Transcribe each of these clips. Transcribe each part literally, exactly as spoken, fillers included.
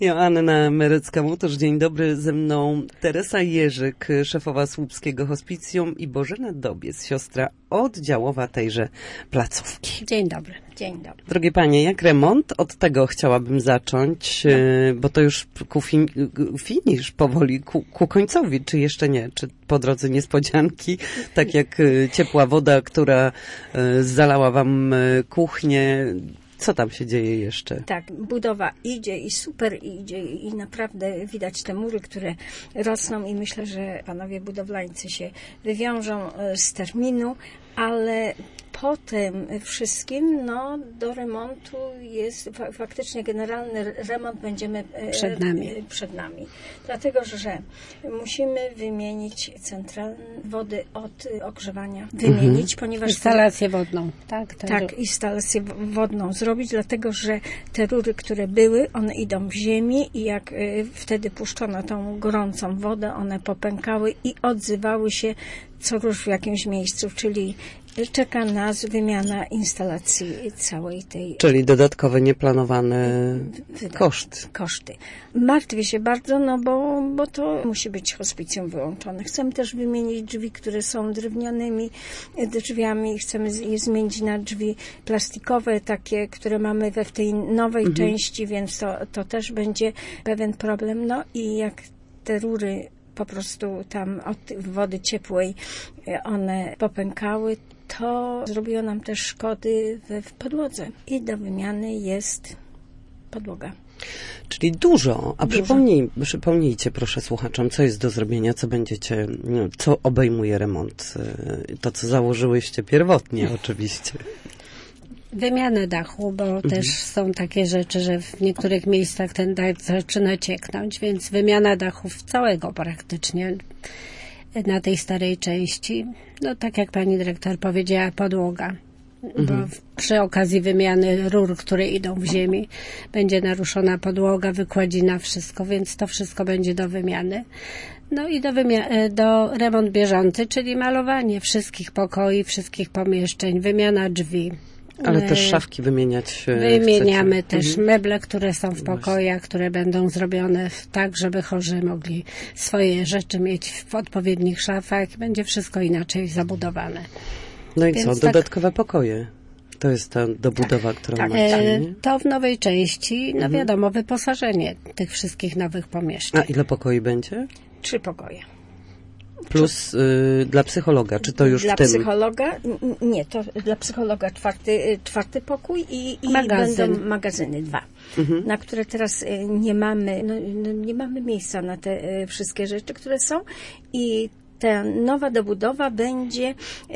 Joanna Merecka-Mutosz, dzień dobry. Ze mną Teresa Jerzyk, szefowa Słupskiego Hospicjum i Bożena Dobiec, siostra oddziałowa tejże placówki. Dzień dobry. Dzień dobry. Drogie panie, jak remont? Od tego chciałabym zacząć, no. Bo to już ku fin, finisz powoli, ku, ku końcowi, czy jeszcze nie? Czy po drodze niespodzianki, tak jak ciepła woda, która zalała wam kuchnię? Co tam się dzieje jeszcze? Tak, budowa idzie i super idzie i naprawdę widać te mury, które rosną i myślę, że panowie budowlańcy się wywiążą z terminu, ale po tym wszystkim, no, do remontu jest faktycznie generalny remont będziemy przed nami. przed nami. Dlatego, że musimy wymienić centralne wody od ogrzewania. Wymienić, mhm. ponieważ... Instalację wodną, tak? Tak, tak instalację wodną zrobić, dlatego, że te rury, które były, one idą w ziemi i jak y, wtedy puszczono tą gorącą wodę, one popękały i odzywały się co rusz w jakimś miejscu, czyli czeka nas wymiana instalacji całej tej... Czyli dodatkowe, nieplanowane Wydatki, koszty. Koszty. Martwię się bardzo, no bo, bo to musi być hospicjum wyłączone. Chcemy też wymienić drzwi, które są drewnianymi drzwiami. Chcemy je zmienić na drzwi plastikowe, takie, które mamy we w tej nowej mhm. części, więc to, to też będzie pewien problem. No i jak te rury po prostu tam od wody ciepłej one popękały, to zrobiło nam też szkody w, w podłodze. I do wymiany jest podłoga. Czyli dużo. A dużo. Przypomnij, przypomnijcie proszę słuchaczom, co jest do zrobienia, co będziecie, no, co obejmuje remont. To, co założyłyście pierwotnie oczywiście. Wymianę dachu, bo mhm. też są takie rzeczy, że w niektórych miejscach ten dach zaczyna cieknąć, więc wymiana dachów całego praktycznie na tej starej części. No tak jak pani dyrektor powiedziała, podłoga. Mhm. Bo przy okazji wymiany rur, które idą w ziemi, będzie naruszona podłoga, wykładzina, wszystko, więc to wszystko będzie do wymiany. No i do, wymia- do remont bieżący, czyli malowanie wszystkich pokoi, wszystkich pomieszczeń, wymiana drzwi. Ale też szafki wymieniać Wymieniamy chcecie. też mhm. meble, które są w pokojach, które będą zrobione tak, żeby chorzy mogli swoje rzeczy mieć w odpowiednich szafach. Będzie wszystko inaczej zabudowane. No i Więc co? tak, dodatkowe pokoje. To jest ta dobudowa, tak, którą tak. macie, nie? To w nowej części, no mhm. wiadomo, wyposażenie tych wszystkich nowych pomieszczeń. A ile pokoi będzie? Trzy pokoje. Plus y, dla psychologa, czy to już dla w tym? Dla psychologa, nie, to dla psychologa czwarty, czwarty pokój i, i Magazyn. będą magazyny dwa, mhm. na które teraz nie mamy, no, no, nie mamy miejsca na te wszystkie rzeczy, które są i ta nowa dobudowa będzie,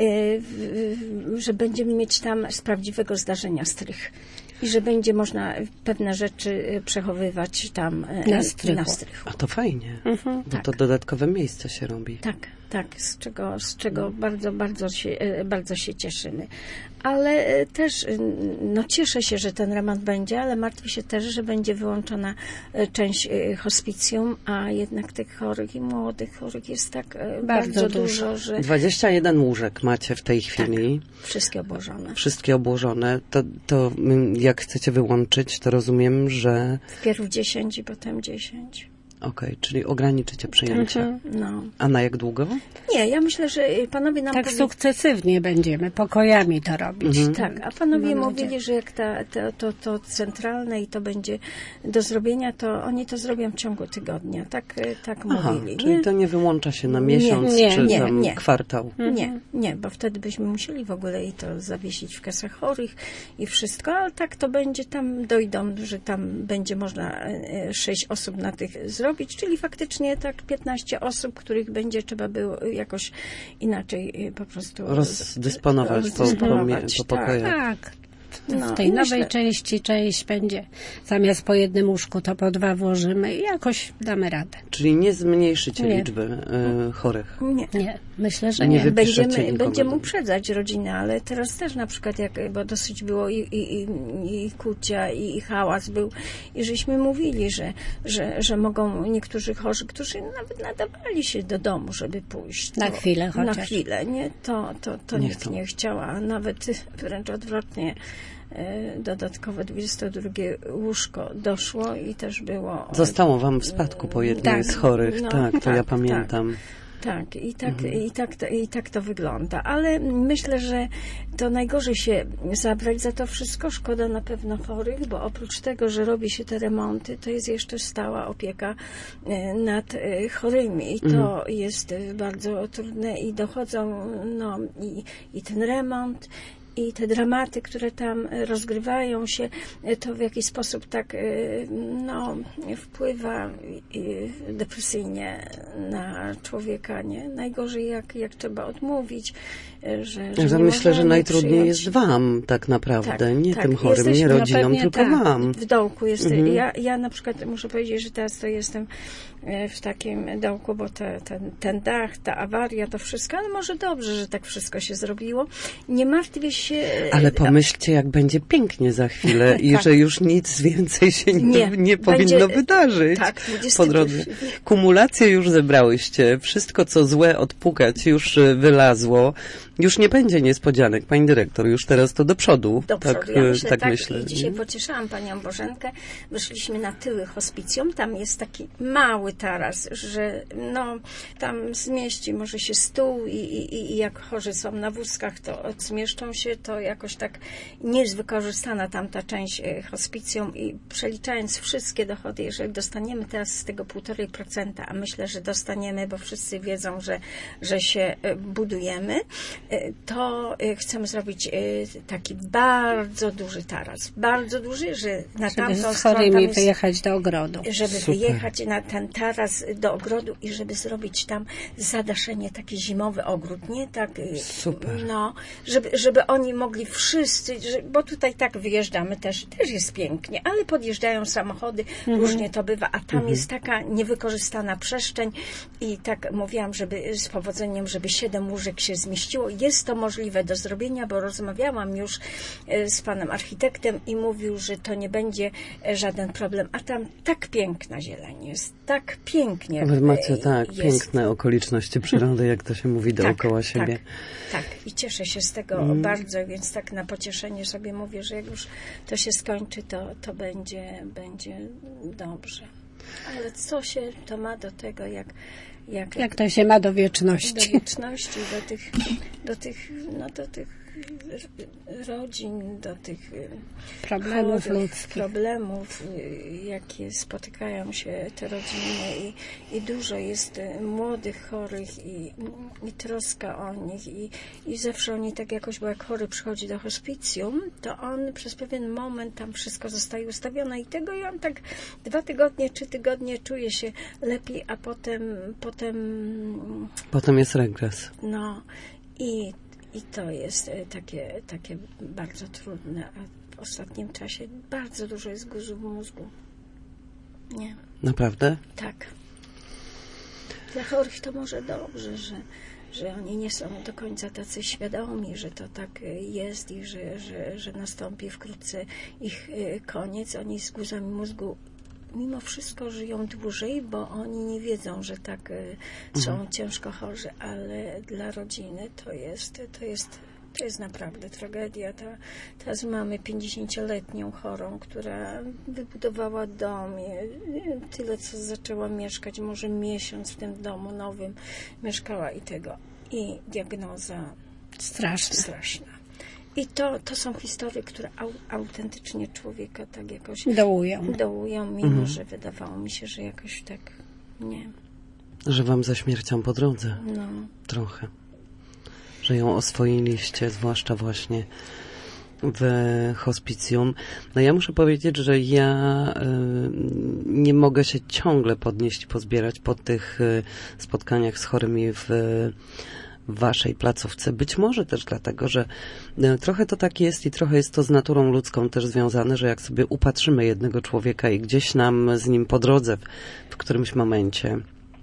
że będziemy mieć tam z prawdziwego zdarzenia strych. I że będzie można pewne rzeczy przechowywać tam na strychu. Na strychu. A to fajnie, mhm. bo tak. to dodatkowe miejsce się robi. Tak, tak, z czego, z czego bardzo, bardzo się, bardzo się cieszymy. Ale też, no cieszę się, że ten remont będzie, ale martwię się też, że będzie wyłączona część hospicjum, a jednak tych chorych i młodych chorych jest tak bardzo, bardzo dużo, dużo, że... dwadzieścia jeden łóżek macie w tej chwili. Tak, wszystkie obłożone. Wszystkie obłożone. To, to jak chcecie wyłączyć, to rozumiem, że... Wpierw dziesięć i potem dziesięć. Okej, okay, czyli ograniczycie przyjęcia. Mhm, no. A na jak długo? Nie, ja myślę, że panowie nam... Tak powie... sukcesywnie będziemy pokojami to robić. Mhm. Tak, a panowie Mam mówili, że jak ta, to, to, to centralne i to będzie do zrobienia, to oni to zrobią w ciągu tygodnia. Tak, tak Aha, mówili. Czyli nie? to nie wyłącza się na miesiąc, nie, czy nie, tam nie. kwartał? Nie, nie, bo wtedy byśmy musieli w ogóle i to zawiesić w kasach chorych i wszystko, ale tak to będzie, tam dojdą, że tam będzie można sześć osób na tych zrobić, czyli faktycznie tak piętnaście osób, których będzie trzeba było jakoś inaczej po prostu rozdysponować, rozdysponować po, po, po pokojach. Tak. No, w tej nowej myślę... części część będzie zamiast po jednym łóżku to po dwa włożymy i jakoś damy radę. Czyli nie zmniejszycie nie. liczby y, chorych? Nie. Nie, myślę, że nie. nie. Będziemy, będziemy uprzedzać rodzinę, ale teraz też na przykład, jak, bo dosyć było i, i, i, i kłócia, i, i hałas był, i żeśmy mówili, że, że, że mogą niektórzy chorzy, którzy nawet nadawali się do domu, żeby pójść. Na to, chwilę chociaż. Na chwilę, nie? To, to, to nie nikt chcą. nie chciał, a nawet wręcz odwrotnie. dodatkowe dwudzieste drugie łóżko doszło i też było... Zostało wam w spadku po jednej tak, z chorych, no, tak, to tak, ja pamiętam. Tak. Tak, i tak, Mhm. i, tak to, i tak to wygląda. Ale myślę, że to najgorzej się zabrać za to wszystko. Szkoda na pewno chorych, bo oprócz tego, że robi się te remonty, to jest jeszcze stała opieka nad chorymi. I to mhm. jest bardzo trudne i dochodzą, no, i, i ten remont, i te dramaty, które tam rozgrywają się, to w jakiś sposób tak no, wpływa depresyjnie na człowieka, nie? Najgorzej jak, jak trzeba odmówić, że, że ja myślę, że najtrudniej przyjąć. jest wam tak naprawdę, tak, nie tak. tym chorym, Jesteśmy nie rodzinom, pewnie, tylko tak. wam. W dołku jest. Mhm. Ja, ja na przykład muszę powiedzieć, że teraz to jestem w takim dołku, bo te, ten, ten dach, ta awaria, to wszystko, ale może dobrze, że tak wszystko się zrobiło. Nie martwię się... Ale pomyślcie, jak będzie pięknie za chwilę i tak. że już nic więcej się nie, Nie, nie powinno będzie, wydarzyć tak, po drodze. Kumulację już zebrałyście, wszystko co złe odpukać już wylazło, już nie będzie niespodzianek, pani dyrektor, już teraz to do przodu. Do tak, przodu, ja myślę, tak, tak. myślę. I dzisiaj pocieszałam panią Bożenkę, wyszliśmy na tyły hospicjum, tam jest taki mały taras, że no, tam zmieści może się stół i, i, i jak chorzy są na wózkach, to zmieszczą się, to jakoś tak nie jest wykorzystana tamta część hospicjum i przeliczając wszystkie dochody, jeżeli dostaniemy teraz z tego półtorej procenta, a myślę, że dostaniemy, bo wszyscy wiedzą, że, że się budujemy, to chcemy zrobić taki bardzo duży taras. Bardzo duży, że na żeby tamtą z stronę chorymi jest, wyjechać do ogrodu. żeby Super. wyjechać na ten taras do ogrodu i żeby zrobić tam zadaszenie, taki zimowy ogród, nie? Tak, Super. no, żeby, żeby oni mogli wszyscy, że, bo tutaj tak wyjeżdżamy też, też jest pięknie, ale podjeżdżają samochody, mhm. różnie to bywa, a tam mhm. jest taka niewykorzystana przestrzeń i tak mówiłam, żeby z powodzeniem, żeby siedem łóżek się zmieściło. Jest to możliwe do zrobienia, bo rozmawiałam już z panem architektem i mówił, że to nie będzie żaden problem, a tam tak piękna zieleń jest, tak pięknie Wy macie tak, jest. piękne okoliczności przyrody, jak to się mówi dookoła tak, siebie. Tak, tak. I cieszę się z tego mm. bardzo, więc tak na pocieszenie sobie mówię, że jak już to się skończy, to, to będzie, będzie dobrze. Ale co się to ma do tego, jak Jak, jak to się ma do wieczności? Do wieczności, do tych, do tych, no do tych rodzin, do tych problemów chorych, ludzkich. Problemów, jakie spotykają się te rodziny i, i dużo jest młodych chorych i, i troska o nich i, i zawsze oni tak jakoś, bo jak chory przychodzi do hospicjum, to on przez pewien moment tam wszystko zostaje ustawione i tego i on tak dwa tygodnie, trzy tygodnie czuje się lepiej, a potem potem Potem jest regres. No i I to jest takie, takie bardzo trudne, a w ostatnim czasie bardzo dużo jest guzu w mózgu. Nie. Naprawdę? Tak. Dla chorych to może dobrze, że, że oni nie są do końca tacy świadomi, że to tak jest i że, że, że nastąpi wkrótce ich koniec. Oni z guzami mózgu mimo wszystko żyją dłużej, bo oni nie wiedzą, że tak y, są mhm. ciężko chorzy, ale dla rodziny to jest, to jest, to jest naprawdę tragedia. Ta, teraz mamy pięćdziesięcioletnią chorą, która wybudowała dom, i, tyle co zaczęła mieszkać, może miesiąc w tym domu nowym mieszkała i tego. I diagnoza straszna. straszna. I to, to są historie, które au, autentycznie człowieka tak jakoś dołują, dołują mimo mhm. że wydawało mi się, że jakoś tak nie. Że wam za śmiercią po drodze. No. Trochę. Że ją oswoiliście, zwłaszcza właśnie w hospicjum. No ja muszę powiedzieć, że ja y, nie mogę się ciągle podnieść, pozbierać po tych y, spotkaniach z chorymi w w waszej placówce. Być może też dlatego, że trochę to tak jest i trochę jest to z naturą ludzką też związane, że jak sobie upatrzymy jednego człowieka i gdzieś nam z nim po drodze w którymś momencie,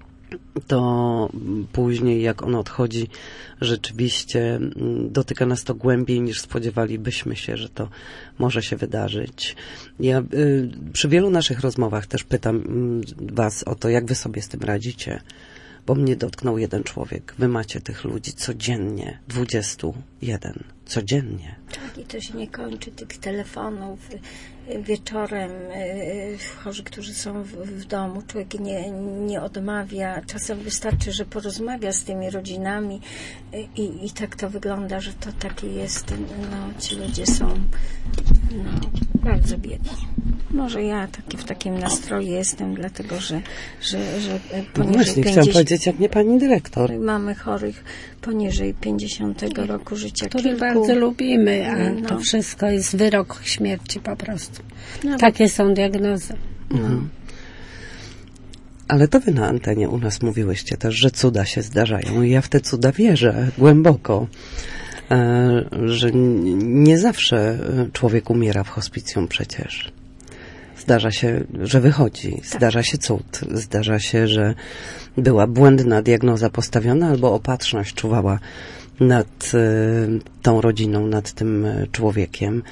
to później jak on odchodzi, rzeczywiście dotyka nas to głębiej niż spodziewalibyśmy się, że to może się wydarzyć. Ja y, przy wielu naszych rozmowach też pytam y, was o to, jak wy sobie z tym radzicie. Bo mnie dotknął jeden człowiek. Wy macie tych ludzi codziennie, dwudziestu jeden. codziennie. Tak, i to się nie kończy, tych telefonów. Wieczorem chorzy, którzy są w, w domu, człowiek nie, nie odmawia. Czasem wystarczy, że porozmawia z tymi rodzinami i, i tak to wygląda, że to takie jest, no ci ludzie są no, bardzo biedni. Może ja taki, w takim nastroju jestem, dlatego że, że, że poniżej no właśnie, chciałam powiedzieć, jak nie pani dyrektor. Mamy chorych poniżej pięćdziesiątego roku życia. Który kilku. bardzo lubimy, a no. to wszystko jest wyrok śmierci po prostu. No, Takie są diagnozy. Mhm. Ale to wy na antenie u nas mówiłyście też, że cuda się zdarzają i ja w te cuda wierzę głęboko, e, że nie zawsze człowiek umiera w hospicjum przecież. Zdarza się, że wychodzi, tak. Zdarza się cud, zdarza się, że była błędna diagnoza postawiona albo opatrzność czuwała nad y, tą rodziną, nad tym człowiekiem.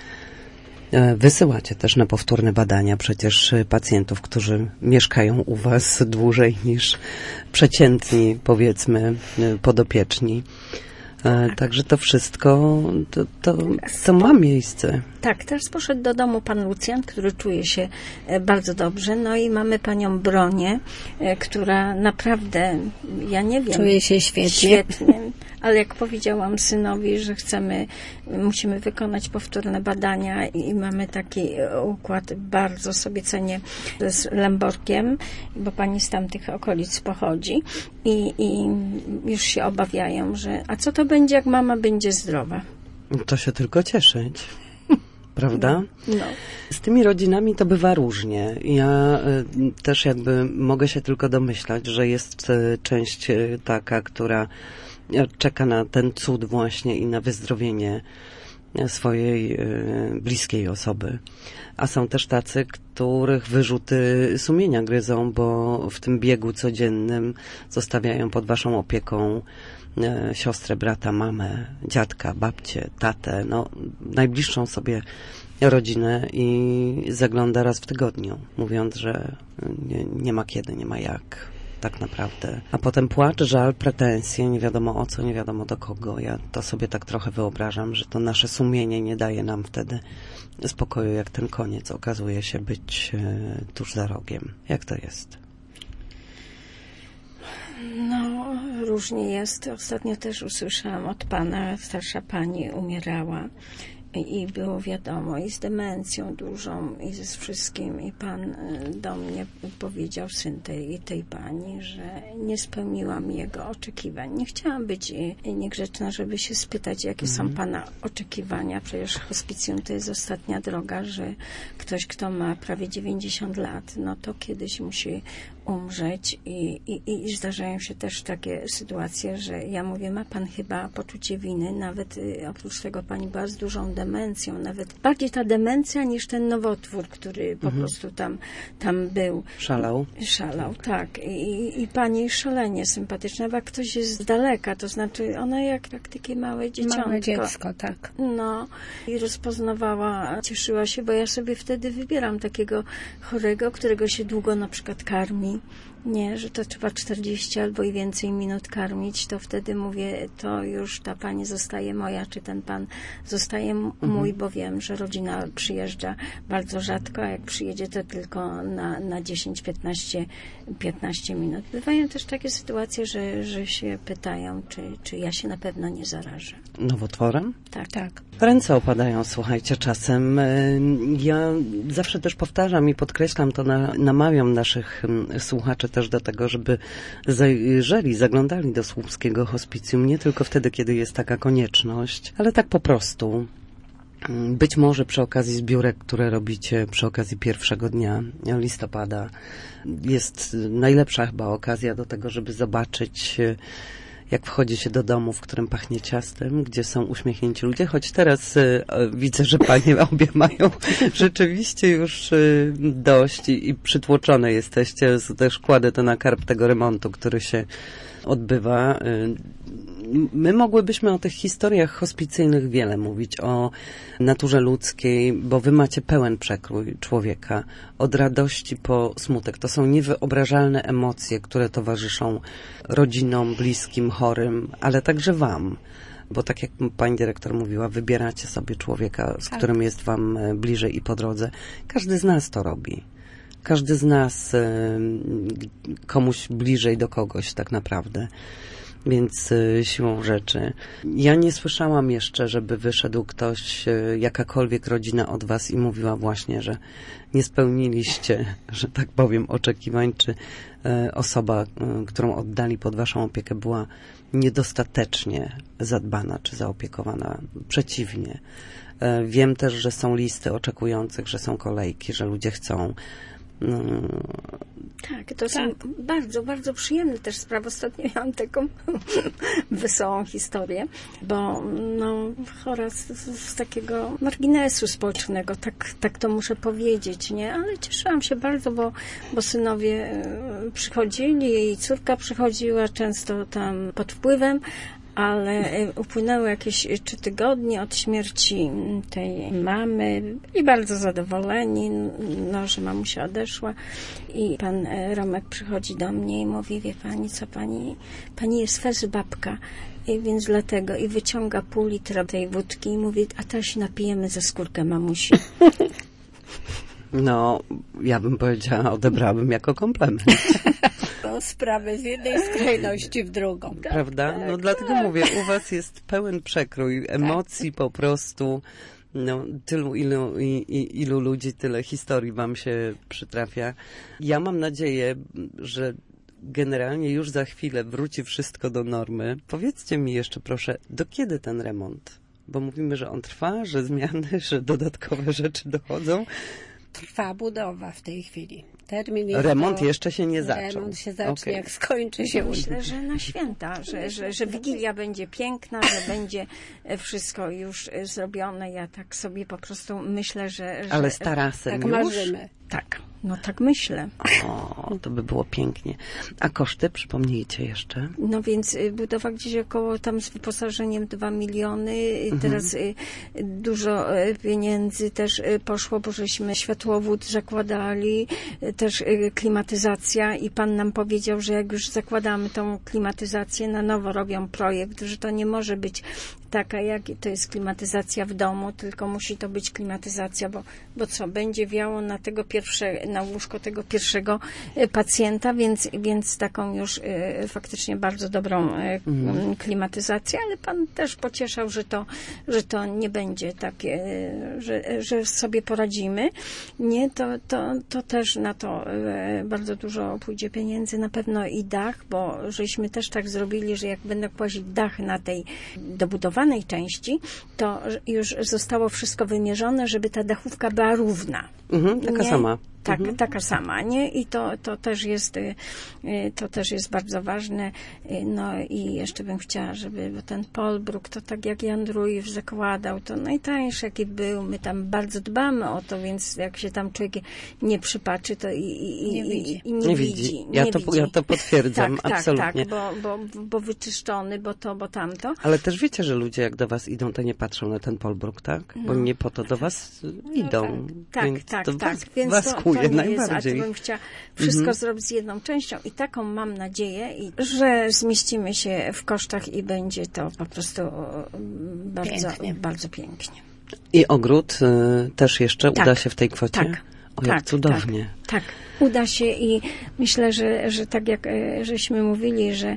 Wysyłacie też na powtórne badania przecież pacjentów, którzy mieszkają u was dłużej niż przeciętni, powiedzmy, podopieczni. Tak. Także to wszystko, to, to, to ma miejsce. Tak, teraz poszedł do domu pan Lucjan, który czuje się bardzo dobrze. No i mamy panią Bronię, która naprawdę, ja nie wiem. Czuje się świetnie. Świetnie. Ale jak powiedziałam synowi, że chcemy, musimy wykonać powtórne badania i mamy taki układ, bardzo sobie cenię z Lęborkiem, bo pani z tamtych okolic pochodzi i, i już się obawiają, że a co to będzie, jak mama będzie zdrowa? To się tylko cieszyć. Prawda? No, no. Z tymi rodzinami to bywa różnie. Ja y, też jakby mogę się tylko domyślać, że jest y, część y, taka, która czeka na ten cud właśnie i na wyzdrowienie swojej y, bliskiej osoby. A są też tacy, których wyrzuty sumienia gryzą, bo w tym biegu codziennym zostawiają pod waszą opieką y, siostrę, brata, mamę, dziadka, babcię, tatę, no najbliższą sobie rodzinę i zagląda raz w tygodniu, mówiąc, że nie, nie ma kiedy, nie ma jak. Tak naprawdę. A potem płacz, żal, pretensje, nie wiadomo o co, nie wiadomo do kogo. Ja to sobie tak trochę wyobrażam, że to nasze sumienie nie daje nam wtedy spokoju, jak ten koniec okazuje się być e, tuż za rogiem. Jak to jest? No, różnie jest. Ostatnio też usłyszałam od pana, starsza pani umierała. I było wiadomo, i z demencją dużą, i ze wszystkim. I pan do mnie powiedział, syn tej, tej pani, że nie spełniłam jego oczekiwań. Nie chciałam być niegrzeczna, żeby się spytać, jakie mm. są pana oczekiwania. Przecież hospicjum to jest ostatnia droga, że ktoś, kto ma prawie dziewięćdziesiąt lat, no to kiedyś musi umrzeć i, i, i zdarzają się też takie sytuacje, że ja mówię, ma pan chyba poczucie winy, nawet y, oprócz tego pani była z dużą demencją, nawet bardziej ta demencja niż ten nowotwór, który po mhm. prostu tam, tam był. Szalał. Szalał, tak. I, i pani szalenie sympatyczna, bo jak ktoś jest z daleka, to znaczy ona jak, jak takie małe dzieciątko. Małe dziecko, tak. No i rozpoznawała, cieszyła się, bo ja sobie wtedy wybieram takiego chorego, którego się długo na przykład karmi. Nie, że to trzeba czterdzieści albo i więcej minut karmić, to wtedy mówię, to już ta pani zostaje moja, czy ten pan zostaje mój, mhm. bo wiem, że rodzina przyjeżdża bardzo rzadko, a jak przyjedzie, to tylko na, na dziesięć piętnaście minut. Bywają też takie sytuacje, że, że się pytają, czy, czy ja się na pewno nie zarażę. Nowotworem? Tak. tak. Ręce opadają, słuchajcie, czasem. Ja zawsze też powtarzam i podkreślam to, na, namawiam naszych słuchaczy też do tego, żeby zajrzeli, zaglądali do Słupskiego Hospicjum nie tylko wtedy, kiedy jest taka konieczność, ale tak po prostu. Być może przy okazji zbiórek, które robicie przy okazji pierwszego dnia listopada, jest najlepsza chyba okazja do tego, żeby zobaczyć, jak wchodzi się do domu, w którym pachnie ciastem, gdzie są uśmiechnięci ludzie, choć teraz y, widzę, że panie obie mają rzeczywiście już y, dość i, i przytłoczone jesteście. Też kładę to na karb tego remontu, który się odbywa. Y, My mogłybyśmy o tych historiach hospicyjnych wiele mówić, o naturze ludzkiej, bo wy macie pełen przekrój człowieka, od radości po smutek. To są niewyobrażalne emocje, które towarzyszą rodzinom, bliskim, chorym, ale także wam. Bo tak jak pani dyrektor mówiła, wybieracie sobie człowieka, z tak. którym jest wam bliżej i po drodze. Każdy z nas to robi. Każdy z nas komuś bliżej do kogoś tak naprawdę. Więc siłą rzeczy. Ja nie słyszałam jeszcze, żeby wyszedł ktoś, jakakolwiek rodzina od was i mówiła właśnie, że nie spełniliście, że tak powiem, oczekiwań, czy osoba, którą oddali pod waszą opiekę, była niedostatecznie zadbana czy zaopiekowana. Przeciwnie. Wiem też, że są listy oczekujących, że są kolejki, że ludzie chcą. No. Tak, to są tak. bardzo, bardzo przyjemne też sprawy. Ostatnio miałam taką wesołą historię, bo no, chora z, z takiego marginesu społecznego, tak, tak to muszę powiedzieć, nie? Ale cieszyłam się bardzo, bo, bo synowie przychodzili, jej córka przychodziła często tam pod wpływem, ale upłynęły jakieś trzy tygodnie od śmierci tej mamy i bardzo zadowoleni, no, że mamusia odeszła i pan Romek przychodzi do mnie i mówi, wie pani co, pani, pani jest fezy babka, i więc dlatego i wyciąga pół litra tej wódki i mówi, a teraz się napijemy ze skórkę mamusi. No, ja bym powiedziała, odebrałabym jako komplement. Sprawę z jednej skrajności w drugą. Prawda? No tak, dlatego tak. mówię, u was jest pełen przekrój emocji, tak. Po prostu no, tylu, ilu, i, i, ilu ludzi, tyle historii wam się przytrafia. Ja mam nadzieję, że generalnie już za chwilę wróci wszystko do normy. Powiedzcie mi jeszcze proszę, do kiedy ten remont? Bo mówimy, że on trwa, że zmiany, że dodatkowe rzeczy dochodzą. Trwa budowa w tej chwili. Termin jest remont do... jeszcze się nie zaczął. Remont się zacznie, okay. Jak skończy się. Myślę, że na święta, że, że, że Wigilia będzie piękna, że będzie wszystko już zrobione. Ja tak sobie po prostu myślę, że... że ale z tarasem tak już? marzymy. Tak, no tak myślę. O, to by było pięknie. A koszty, przypomnijcie jeszcze? No więc budowa gdzieś około tam z wyposażeniem dwa miliony. Mhm. Teraz dużo pieniędzy też poszło, bo żeśmy światłowód zakładali, też klimatyzacja i pan nam powiedział, że jak już zakładamy tą klimatyzację, na nowo robią projekt, że to nie może być taka, jak to jest klimatyzacja w domu, tylko musi to być klimatyzacja, bo, bo co, będzie wiało na tego pierwsze, na łóżko tego pierwszego pacjenta, więc, więc taką już y, faktycznie bardzo dobrą y, mm. klimatyzację, ale pan też pocieszał, że to, że to nie będzie takie, y, że, że sobie poradzimy. Nie, to, to, to też na to y, bardzo dużo pójdzie pieniędzy, na pewno i dach, bo żeśmy też tak zrobili, że jak będę kłaść dach na tej dobudowanej części, to już zostało wszystko wymierzone, żeby ta dachówka była równa. Mhm, taka nie? sama. Tak, mhm. taka sama, nie? I to, to też jest, to też jest bardzo ważne. No i jeszcze bym chciała, żeby bo ten Polbruk, to tak jak Jan Rujw zakładał, to najtańszy jaki był, my tam bardzo dbamy o to, więc jak się tam człowiek nie przypatrzy, to i, i, nie widzi. i, i nie, nie widzi. widzi. Ja, nie to, widzi. ja to potwierdzam, tak, absolutnie. Tak, tak, bo, bo, bo wyczyszczony, bo to, bo tamto. Ale też wiecie, że ludzie jak do was idą, to nie patrzą na ten Polbruk, tak? Bo no. nie po to do was idą. Tak, więc tak, to tak. Was, Więc was to, kuje to nie najbardziej. jest, a to bym chciała wszystko mhm. zrobić z jedną częścią i taką mam nadzieję, i, że zmieścimy się w kosztach i będzie to po prostu bardzo pięknie. Bardzo pięknie. I ogród y, też jeszcze tak, uda się w tej kwocie? Tak. O, jak tak, cudownie. Tak, tak, uda się i myślę, że, że tak jak żeśmy mówili, że,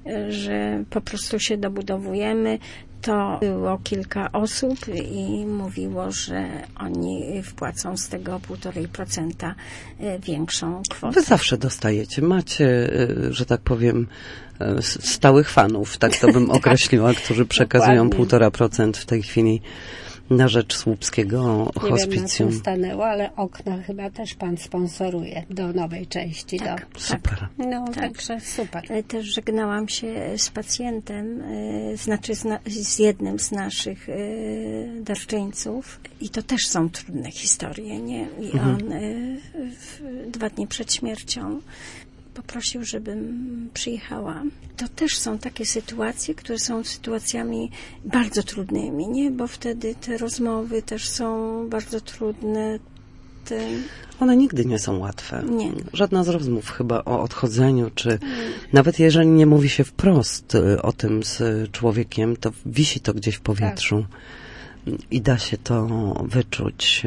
że po prostu się dobudowujemy, to było kilka osób i mówiło, że oni wpłacą z tego półtorej procenta większą kwotę. Wy zawsze dostajecie, macie, że tak powiem, stałych fanów, tak to bym określiła, którzy przekazują półtora procent w tej chwili na rzecz Słupskiego hospicjum. Nie wiem, na czym stanęło, ale okna chyba też pan sponsoruje do nowej części. Tak, do... Super. Tak. No, tak. także super. Też żegnałam się z pacjentem, znaczy z, na, z jednym z naszych darczyńców i to też są trudne historie, nie? I mhm. on dwa dni przed śmiercią poprosił, żebym przyjechała. To też są takie sytuacje, które są sytuacjami bardzo trudnymi, nie? Bo wtedy te rozmowy też są bardzo trudne. One nigdy nie są łatwe. Nie. Żadna z rozmów chyba o odchodzeniu, czy mm. nawet jeżeli nie mówi się wprost o tym z człowiekiem, to wisi to gdzieś w powietrzu. Tak. I da się to wyczuć.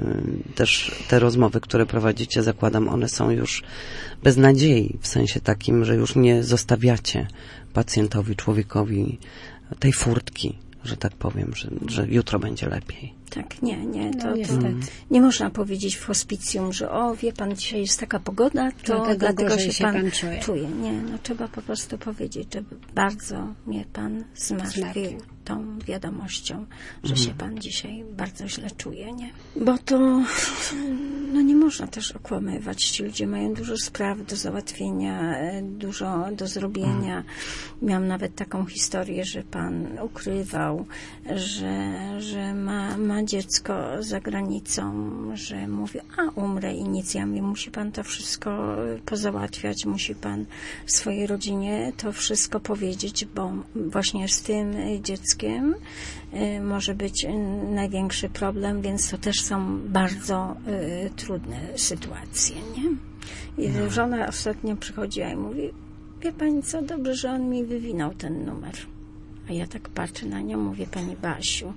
Też te rozmowy, które prowadzicie, zakładam, one są już bez nadziei, w sensie takim, że już nie zostawiacie pacjentowi, człowiekowi tej furtki, że tak powiem, że, że jutro będzie lepiej. Tak, nie, nie, to, no, to nie można powiedzieć w hospicjum, że o, wie pan, dzisiaj jest taka pogoda, to dlatego, dlatego się, się pan, pan czuje. czuje. Nie, no trzeba po prostu powiedzieć, że bardzo mnie pan zmartwił tą wiadomością, że mhm. się pan dzisiaj bardzo źle czuje, nie? Bo to, no nie można też okłamywać. Ci ludzie mają dużo spraw do załatwienia, dużo do zrobienia. Mhm. Miałam nawet taką historię, że pan ukrywał, że, że ma, ma dziecko za granicą, że mówi, a umrę i nic. Ja mówię, musi pan to wszystko pozałatwiać, musi pan swojej rodzinie to wszystko powiedzieć, bo właśnie z tym dzieckiem y, może być największy problem, więc to też są bardzo y, trudne sytuacje, nie? I no. żona ostatnio przychodziła i mówi, wie pani co, dobrze, że on mi wywinął ten numer. A ja tak patrzę na nią, mówię, pani Basiu,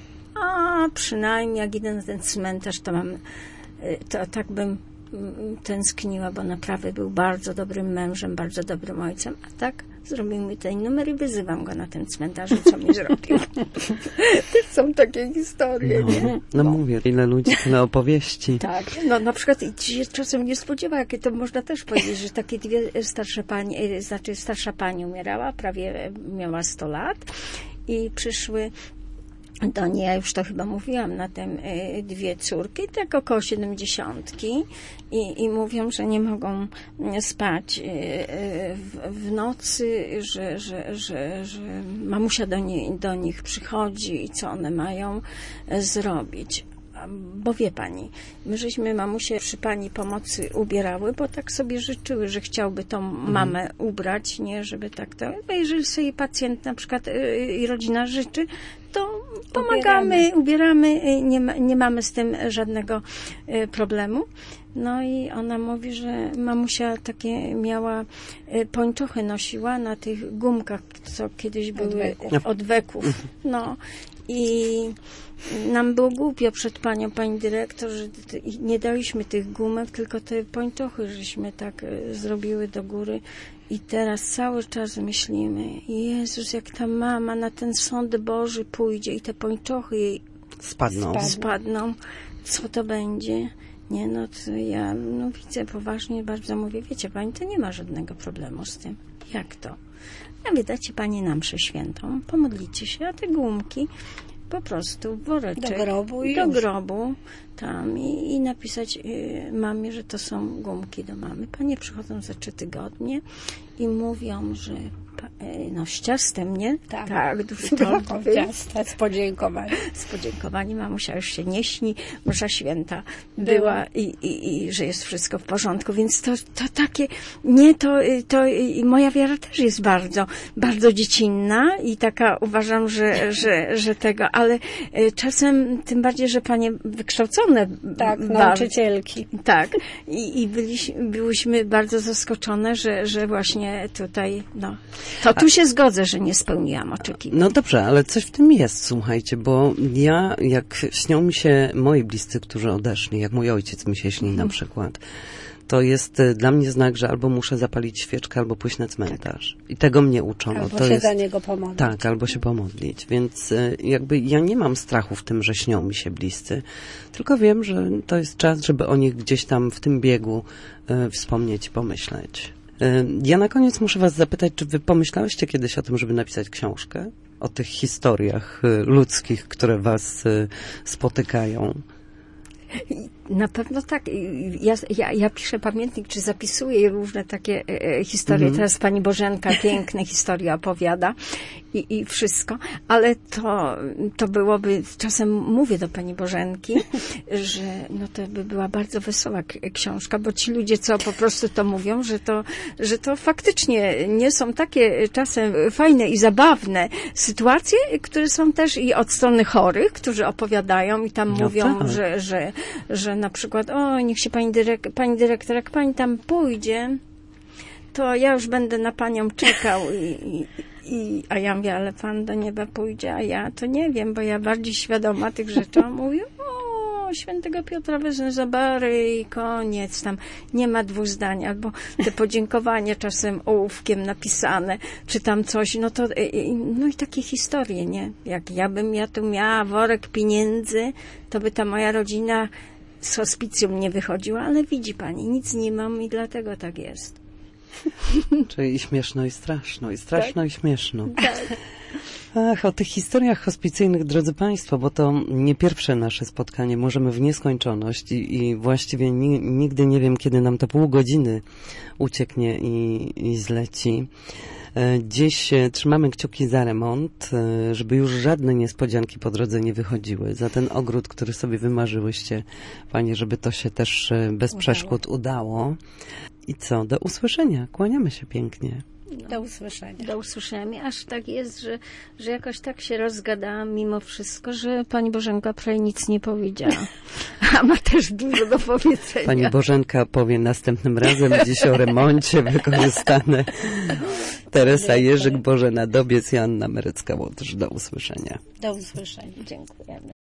a przynajmniej jak idę na ten cmentarz, to mam, to tak bym tęskniła, bo naprawdę był bardzo dobrym mężem, bardzo dobrym ojcem, a tak zrobił mi ten numer i wyzywam go na tym cmentarzu, co mi zrobił. Też są takie historie, no, nie? No bo. Mówię, ile ludzi, tyle opowieści. Tak, no na przykład ci się czasem nie spodziewa, jakie to można też powiedzieć, że takie dwie starsze panie, znaczy starsza pani umierała, prawie miała sto lat i przyszły do niej, ja już to chyba mówiłam, na tym y, dwie córki, tak około siedemdziesiątki i, i mówią, że nie mogą spać y, y, w, w nocy, że, że, że, że mamusia do, nie, do nich przychodzi i co one mają zrobić. Bo wie pani, my żeśmy mamusię przy pani pomocy ubierały, bo tak sobie życzyły, że chciałby tą mamę mm. ubrać, nie, żeby tak to... Bo jeżeli sobie pacjent na przykład yy, i rodzina życzy, to pomagamy, ubieramy, ubieramy nie, ma, nie mamy z tym żadnego y, problemu. No i ona mówi, że mamusia takie miała, y, pończochy nosiła na tych gumkach, co kiedyś były odweków. odweków. No i nam było głupio przed panią, pani dyrektor, że nie daliśmy tych gumek, tylko te pończochy, żeśmy tak zrobiły do góry. I teraz cały czas myślimy, Jezus, jak ta mama na ten sąd Boży pójdzie i te pończochy jej spadną. spadną, co to będzie? Nie, no to ja no, widzę poważnie, bardzo mówię, wiecie pani, to nie ma żadnego problemu z tym. Jak to? Ja mówię, dacie pani na mszę świętą, pomodlicie się, a te gumki po prostu woreczek do grobu, i do grobu tam i, i napisać y, mamie, że to są gumki do mamy. Panie przychodzą za trzy tygodnie i mówią, że no z ciastem, nie? Tak, tak duży torby. Ciasta z podziękowaniem. Z podziękowaniem. Mamusia już się nie śni, msza święta była, była i, i, i że jest wszystko w porządku, więc to, to takie, nie, to, to i moja wiara też jest bardzo, bardzo dziecinna i taka uważam, że, że, że tego, ale czasem, tym bardziej, że panie wykształcone. Tak, nauczycielki. Tak. I, i byliśmy, byłyśmy bardzo zaskoczone, że, że właśnie tutaj, no, to tu się zgodzę, że nie spełniłam oczekiwań. No dobrze, ale coś w tym jest, słuchajcie, bo ja, jak śnią mi się moi bliscy, którzy odeszli, jak mój ojciec mi się śni na przykład, to jest dla mnie znak, że albo muszę zapalić świeczkę, albo pójść na cmentarz. I tego mnie uczono. Albo to się jest, za niego pomodlić. Tak, albo się pomodlić. Więc jakby ja nie mam strachu w tym, że śnią mi się bliscy, tylko wiem, że to jest czas, żeby o nich gdzieś tam w tym biegu y, wspomnieć i pomyśleć. Y, ja na koniec muszę was zapytać, czy wy pomyślałyście kiedyś o tym, żeby napisać książkę? O tych historiach y, ludzkich, które was y, spotykają? Na pewno tak. Ja, ja, ja piszę pamiętnik, czy zapisuję różne takie e, historie. Mm. Teraz pani Bożenka piękne historie opowiada i, i wszystko, ale to, to byłoby, czasem mówię do pani Bożenki, że no to by była bardzo wesoła książka, bo ci ludzie, co po prostu to mówią, że to, że to faktycznie nie są takie czasem fajne i zabawne sytuacje, które są też i od strony chorych, którzy opowiadają i tam no mówią, tak. że, że, że że na przykład, o, niech się pani, dyrek- pani dyrektor, jak pani tam pójdzie, to ja już będę na panią czekał i, i, i a ja mówię, ale pan do nieba pójdzie, a ja to nie wiem, bo ja bardziej świadoma tych rzeczy, a mówię, o, świętego Piotra wezmę za bary i koniec, tam nie ma dwóch zdań, albo te podziękowania czasem ołówkiem napisane, czy tam coś, no to, no i takie historie, nie? Jak ja bym, ja tu miała worek pieniędzy, to by ta moja rodzina z hospicjum nie wychodziła, ale widzi pani, nic nie mam i dlatego tak jest. Czyli i śmieszno, i straszno, i straszno, tak? I śmieszno. Tak. Ach, o tych historiach hospicyjnych, drodzy Państwo, bo to nie pierwsze nasze spotkanie, możemy w nieskończoność i, i właściwie ni, nigdy nie wiem, kiedy nam to pół godziny ucieknie i, i zleci. Dziś trzymamy kciuki za remont, żeby już żadne niespodzianki po drodze nie wychodziły. Za ten ogród, który sobie wymarzyłyście, Panie, żeby to się też bez udało. przeszkód udało. I co? Do usłyszenia. Kłaniamy się pięknie. Do usłyszenia. Do usłyszenia. Aż tak jest, że, że jakoś tak się rozgadałam mimo wszystko, że pani Bożenka prawie nic nie powiedziała. A ma też dużo do powiedzenia. Pani Bożenka powie następnym razem. Dziś o remoncie wykorzystane. Teresa Jerzyk, Bożena Dobiec i Anna Merecka-Łotrz. Do usłyszenia. Do usłyszenia. Dziękujemy.